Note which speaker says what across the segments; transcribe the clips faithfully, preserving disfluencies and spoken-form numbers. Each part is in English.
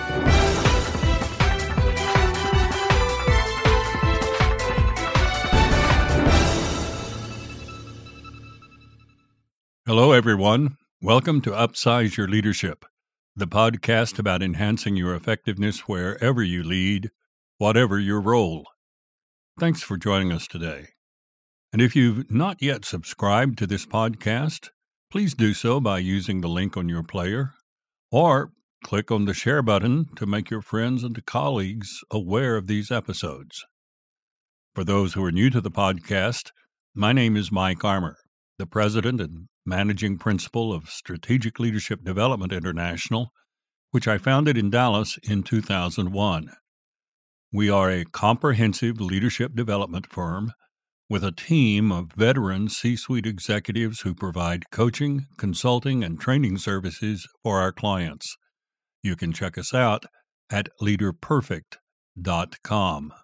Speaker 1: Hello, everyone. Welcome to Upsize Your Leadership, the podcast about enhancing your effectiveness wherever you lead, whatever your role. Thanks for joining us today. And if you've not yet subscribed to this podcast, please do so by using the link on your player, or click on the share button to make your friends and colleagues aware of these episodes. For those who are new to the podcast, my name is Mike Armour, the president and managing principal of Strategic Leadership Development International, which I founded in Dallas in two thousand one. We are a comprehensive leadership development firm with a team of veteran C-suite executives who provide coaching, consulting, and training services for our clients. You can check us out at leader perfect dot com.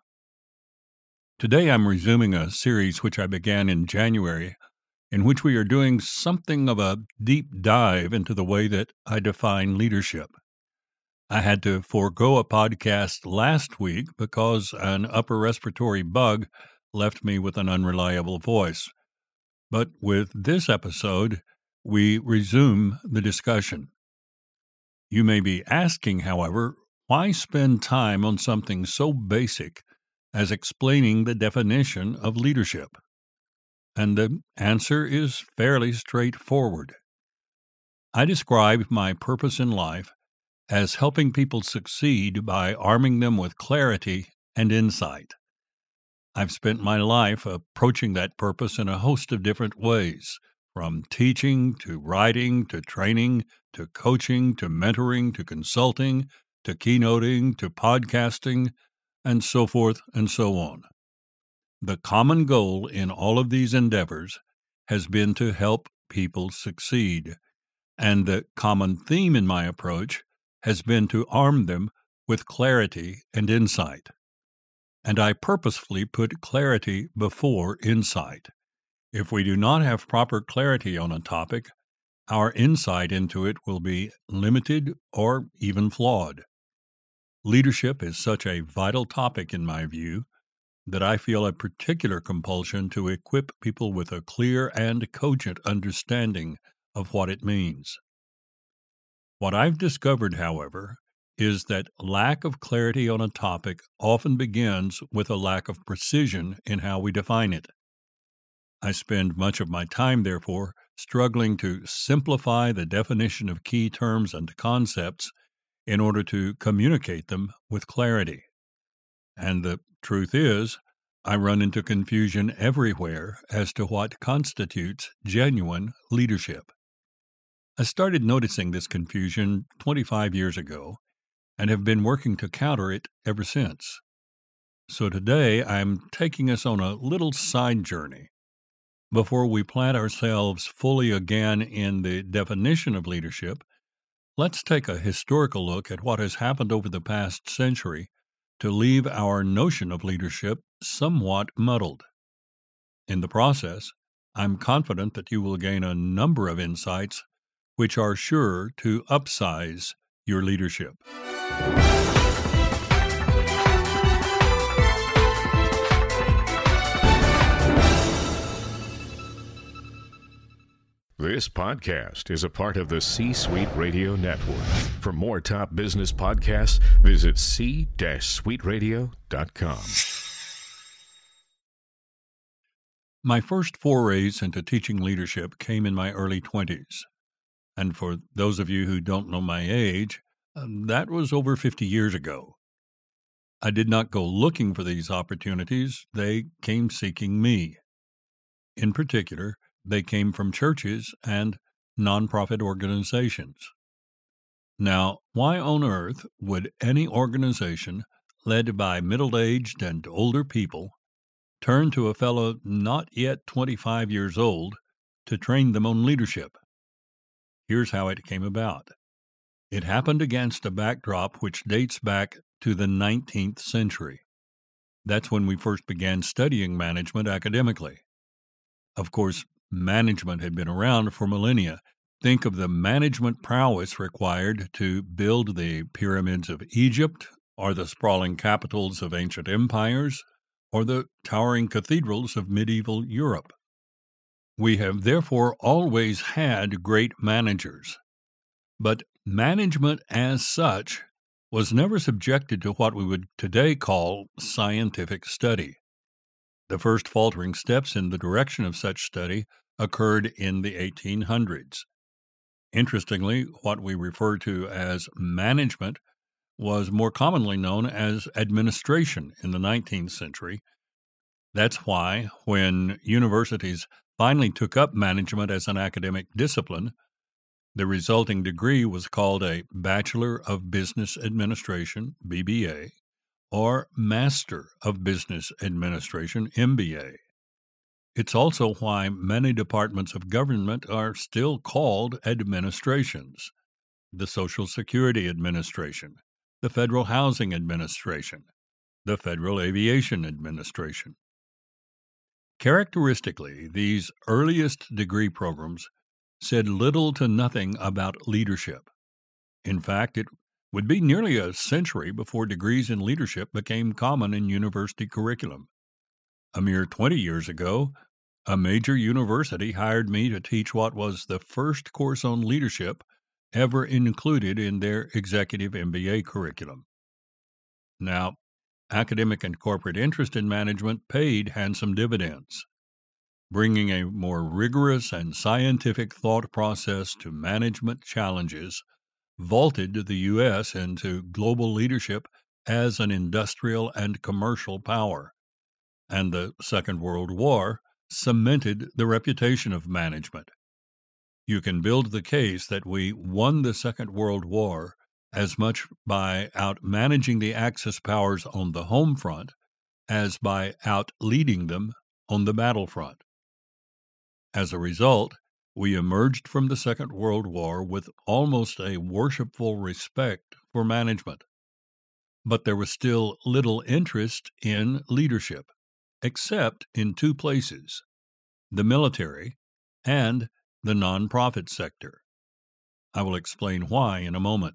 Speaker 1: Today I'm resuming a series which I began in January, in which we are doing something of a deep dive into the way that I define leadership. I had to forego a podcast last week because an upper respiratory bug left me with an unreliable voice. But with this episode, we resume the discussion. You may be asking, however, why spend time on something so basic as explaining the definition of leadership? And the answer is fairly straightforward. I describe my purpose in life as helping people succeed by arming them with clarity and insight. I've spent my life approaching that purpose in a host of different ways, from teaching to writing to training to coaching to mentoring to consulting to keynoting to podcasting, and so forth and so on. The common goal in all of these endeavors has been to help people succeed, and the common theme in my approach has been to arm them with clarity and insight. And I purposefully put clarity before insight. If we do not have proper clarity on a topic, our insight into it will be limited or even flawed. Leadership is such a vital topic in my view that I feel a particular compulsion to equip people with a clear and cogent understanding of what it means. What I've discovered, however, is that lack of clarity on a topic often begins with a lack of precision in how we define it. I spend much of my time, therefore, struggling to simplify the definition of key terms and concepts in order to communicate them with clarity. And the truth is, I run into confusion everywhere as to what constitutes genuine leadership. I started noticing this confusion twenty-five years ago and have been working to counter it ever since. So today I'm taking us on a little side journey. Before we plant ourselves fully again in the definition of leadership, let's take a historical look at what has happened over the past century to leave our notion of leadership somewhat muddled. In the process, I'm confident that you will gain a number of insights which are sure to upsize your leadership.
Speaker 2: This podcast is a part of the C-Suite Radio Network. For more top business podcasts, visit c suite radio dot com.
Speaker 1: My first forays into teaching leadership came in my early twenties. And for those of you who don't know my age, that was over fifty years ago. I did not go looking for these opportunities. They came seeking me. In particular, they came from churches and nonprofit organizations. Now, why on earth would any organization led by middle-aged and older people turn to a fellow not yet twenty-five years old to train them on leadership? Here's how it came about. It happened against a backdrop which dates back to the nineteenth century. That's when we first began studying management academically. Of course, management had been around for millennia, Think of the management prowess required to build the pyramids of Egypt, or the sprawling capitals of ancient empires, or the towering cathedrals of medieval Europe. We have therefore always had great managers, but management as such was never subjected to what we would today call scientific study. The first faltering steps in the direction of such study occurred in the eighteen hundreds. Interestingly, what we refer to as management was more commonly known as administration in the nineteenth century. That's why, when universities finally took up management as an academic discipline, the resulting degree was called a Bachelor of Business Administration, B B A, or Master of Business Administration, M B A. It's also why many departments of government are still called administrations: the Social Security Administration, the Federal Housing Administration, the Federal Aviation Administration. Characteristically, these earliest degree programs said little to nothing about leadership. In fact, it would be nearly a century before degrees in leadership became common in university curriculum. A mere twenty years ago, a major university hired me to teach what was the first course on leadership ever included in their executive M B A curriculum. Now, academic and corporate interest in management paid handsome dividends. Bringing a more rigorous and scientific thought process to management challenges vaulted the U S into global leadership as an industrial and commercial power, and the Second World War cemented the reputation of management. You can build the case that we won the Second World War as much by outmanaging the Axis powers on the home front as by outleading them on the battlefront. As a result, we emerged from the Second World War with almost a worshipful respect for management. But there was still little interest in leadership, except in two places: the military and the nonprofit sector. I will explain why in a moment.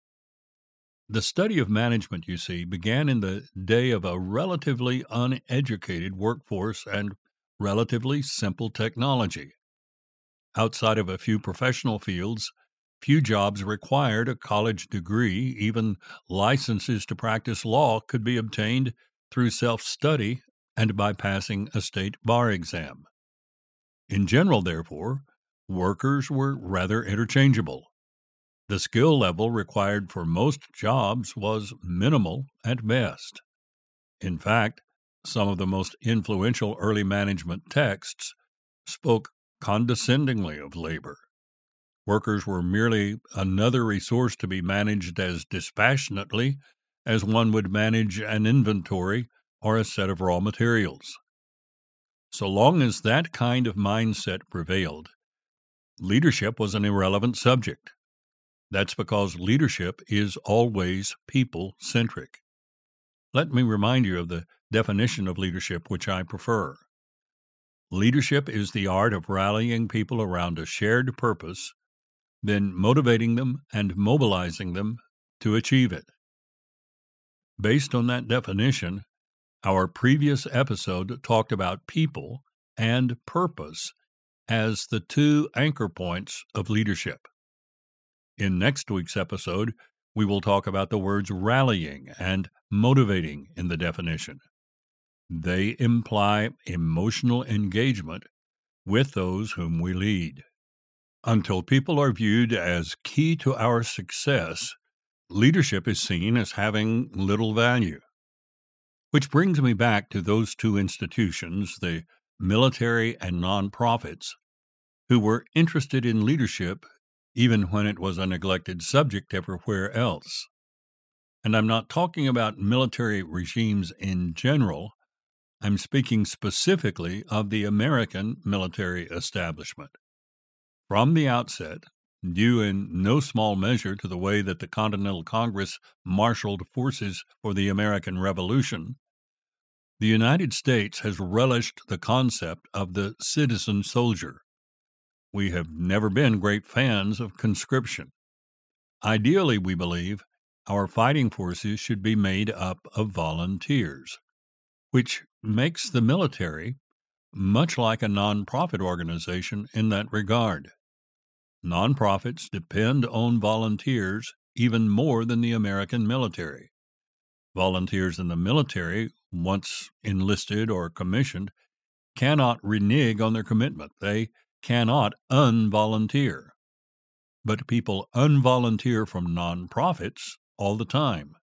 Speaker 1: The study of management, you see, began in the day of a relatively uneducated workforce and relatively simple technology. Outside of a few professional fields, few jobs required a college degree. Even licenses to practice law could be obtained through self-study and by passing a state bar exam. In general, therefore, workers were rather interchangeable. The skill level required for most jobs was minimal at best. In fact, some of the most influential early management texts spoke condescendingly of labor. Workers were merely another resource to be managed as dispassionately as one would manage an inventory or a set of raw materials. So long as that kind of mindset prevailed, leadership was an irrelevant subject. That's because leadership is always people-centric. Let me remind you of the definition of leadership which I prefer. Leadership is the art of rallying people around a shared purpose, then motivating them and mobilizing them to achieve it. Based on that definition, our previous episode talked about people and purpose as the two anchor points of leadership. In next week's episode, we will talk about the words rallying and motivating in the definition. They imply emotional engagement with those whom we lead. Until people are viewed as key to our success, leadership is seen as having little value. Which brings me back to those two institutions, the military and nonprofits, who were interested in leadership even when it was a neglected subject everywhere else. And I'm not talking about military regimes in general. I'm speaking specifically of the American military establishment. From the outset, due in no small measure to the way that the Continental Congress marshaled forces for the American Revolution, the United States has relished the concept of the citizen soldier. we have never been great fans of conscription. Ideally, we believe, our fighting forces should be made up of volunteers, which makes the military much like a nonprofit organization in that regard. Nonprofits depend on volunteers even more than the American military. Volunteers in the military, once enlisted or commissioned, cannot renege on their commitment. They cannot unvolunteer. But people unvolunteer from nonprofits all the time.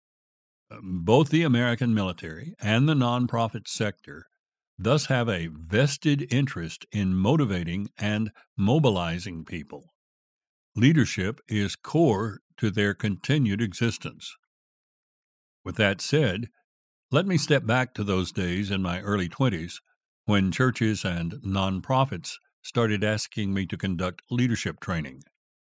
Speaker 1: Both the American military and the nonprofit sector thus have a vested interest in motivating and mobilizing people. Leadership is core to their continued existence. With that said, let me step back to those days in my early twenties when churches and nonprofits started asking me to conduct leadership training.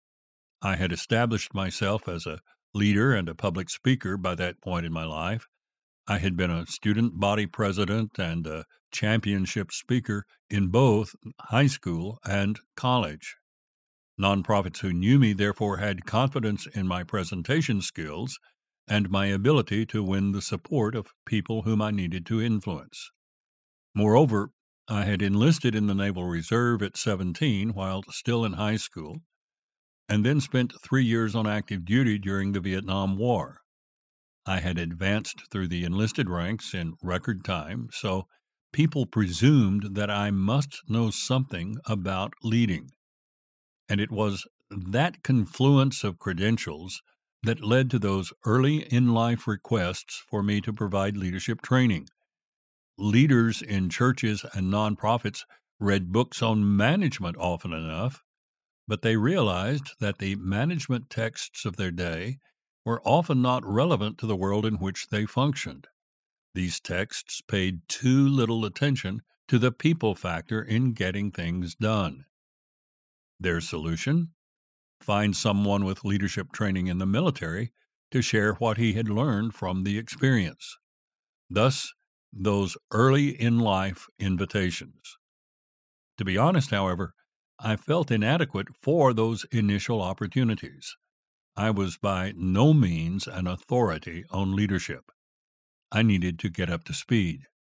Speaker 1: I had established myself as a leader and a public speaker by that point in my life. I had been a student body president and a championship speaker in both high school and college. Nonprofits who knew me therefore had confidence in my presentation skills and my ability to win the support of people whom I needed to influence. Moreover, I had enlisted in the Naval Reserve at seventeen while still in high school, and then spent three years on active duty during the Vietnam War. I had advanced through the enlisted ranks in record time, so people presumed that I must know something about leading. And it was that confluence of credentials that led to those early in-life requests for me to provide leadership training. Leaders in churches and nonprofits read books on management often enough, but they realized that the management texts of their day were often not relevant to the world in which they functioned. These texts paid too little attention to the people factor in getting things done. Their solution? Find someone with leadership training in the military to share what he had learned from the experience. Thus, those early in life invitations. To be honest, however, I felt inadequate for those initial opportunities. I was by no means an authority on leadership. I needed to get up to speed.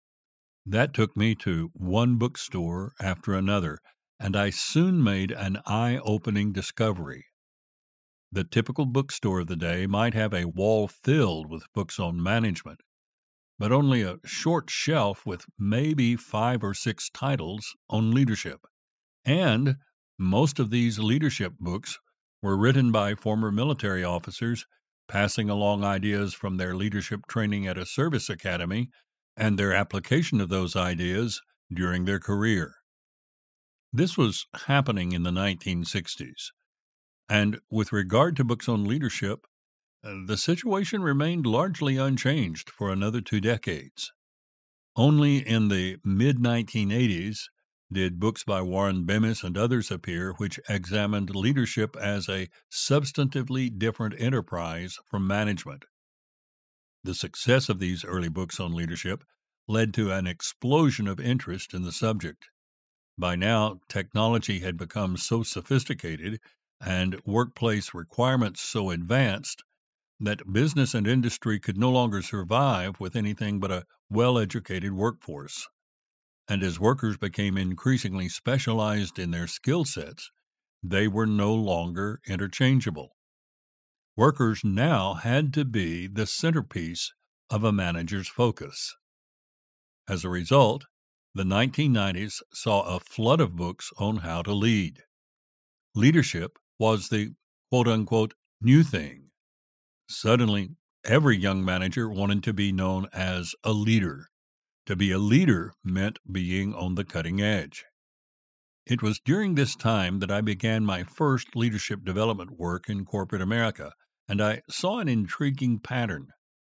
Speaker 1: That took me to one bookstore after another, and I soon made an eye-opening discovery. The typical bookstore of the day might have a wall filled with books on management, but only a short shelf with maybe five or six titles on leadership. And most of these leadership books were written by former military officers passing along ideas from their leadership training at a service academy and their application of those ideas during their career. This was happening in the nineteen sixties, and with regard to books on leadership, the situation remained largely unchanged for another two decades. Only in the mid nineteen eighties did books by Warren Bemis and others appear which examined leadership as a substantively different enterprise from management. The success of these early books on leadership led to an explosion of interest in the subject. By now, technology had become so sophisticated and workplace requirements so advanced that business and industry could no longer survive with anything but a well-educated workforce. And as workers became increasingly specialized in their skill sets, they were no longer interchangeable. Workers now had to be the centerpiece of a manager's focus. As a result, the nineteen nineties saw a flood of books on how to lead. Leadership was the quote-unquote new thing. Suddenly, every young manager wanted to be known as a leader. To be a leader meant being on the cutting edge. It was during this time that I began my first leadership development work in corporate America, and I saw an intriguing pattern.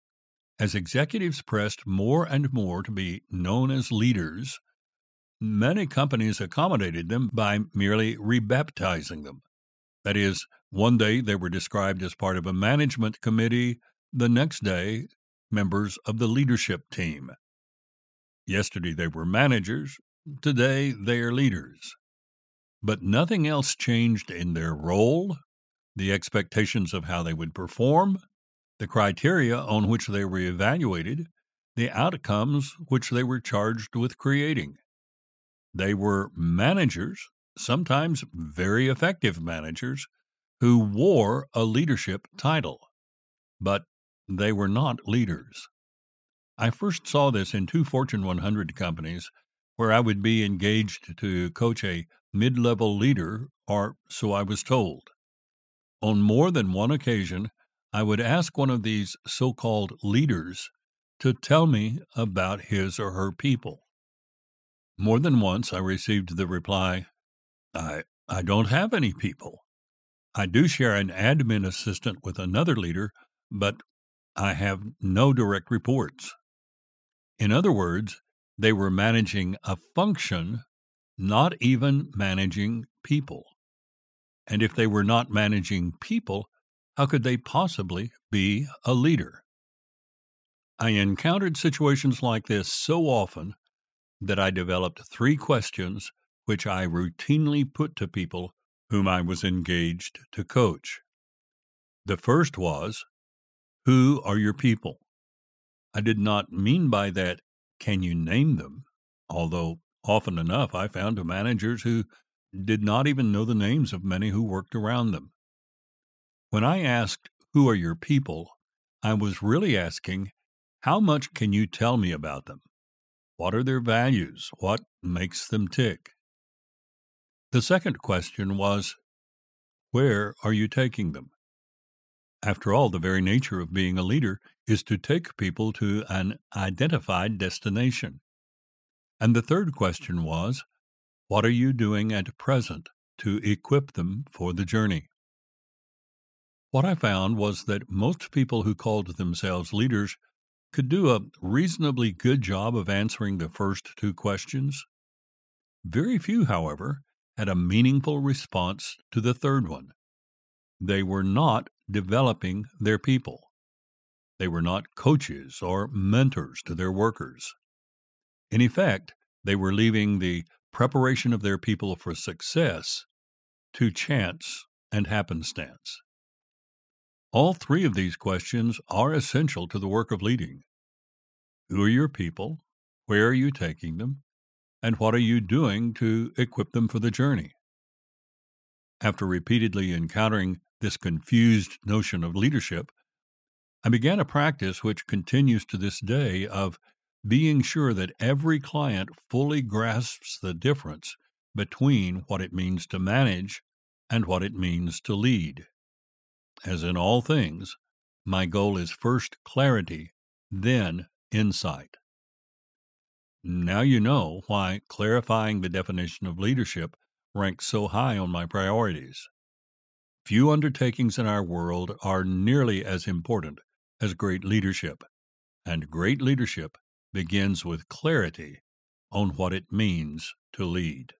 Speaker 1: As executives pressed more and more to be known as leaders, many companies accommodated them by merely rebaptizing them. That is, one day they were described as part of a management committee, the next day, members of the leadership team. Yesterday they were managers, today they are leaders. but nothing else changed in their role, the expectations of how they would perform, the criteria on which they were evaluated, the outcomes which they were charged with creating. They were managers, sometimes very effective managers, who wore a leadership title, but they were not leaders. I first saw this in two Fortune one hundred companies where I would be engaged to coach a mid-level leader, or so I was told. On more than one occasion, I would ask one of these so-called leaders to tell me about his or her people. More than once, I received the reply, I, I don't have any people. I do share an admin assistant with another leader, but I have no direct reports. In other words, they were managing a function, not even managing people. And if they were not managing people, how could they possibly be a leader? I encountered situations like this so often that I developed three questions which I routinely put to people whom I was engaged to coach. The first was, who are your people? I did not mean by that, can you name them? Although often enough I found managers who did not even know the names of many who worked around them. When I asked, who are your people? I was really asking, how much can you tell me about them? What are their values? What makes them tick? The second question was, where are you taking them? After all, the very nature of being a leader is to take people to an identified destination. And the third question was, what are you doing at present to equip them for the journey? What I found was that most people who called themselves leaders could do a reasonably good job of answering the first two questions. Very few, however, had a meaningful response to the third one. They were not developing their people. They were not coaches or mentors to their workers. In effect, they were leaving the preparation of their people for success to chance and happenstance. All three of these questions are essential to the work of leading. Who are your people? Where are you taking them? And what are you doing to equip them for the journey? After repeatedly encountering this confused notion of leadership, I began a practice which continues to this day of being sure that every client fully grasps the difference between what it means to manage and what it means to lead. As in all things, my goal is first clarity, then insight. Now you know why clarifying the definition of leadership ranks so high on my priorities. Few undertakings in our world are nearly as important as great leadership, and great leadership begins with clarity on what it means to lead.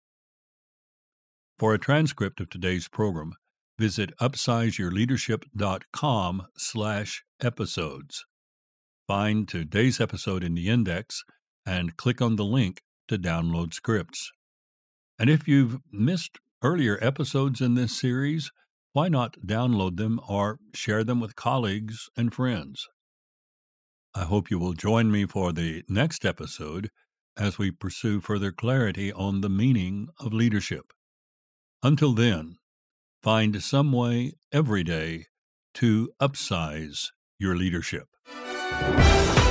Speaker 1: For a transcript of today's program, visit upsizeyourleadership.com slash episodes. Find today's episode in the index and click on the link to download scripts. And if you've missed earlier episodes in this series, why not download them or share them with colleagues and friends? I hope you will join me for the next episode as we pursue further clarity on the meaning of leadership. Until then, find some way every day to upsize your leadership.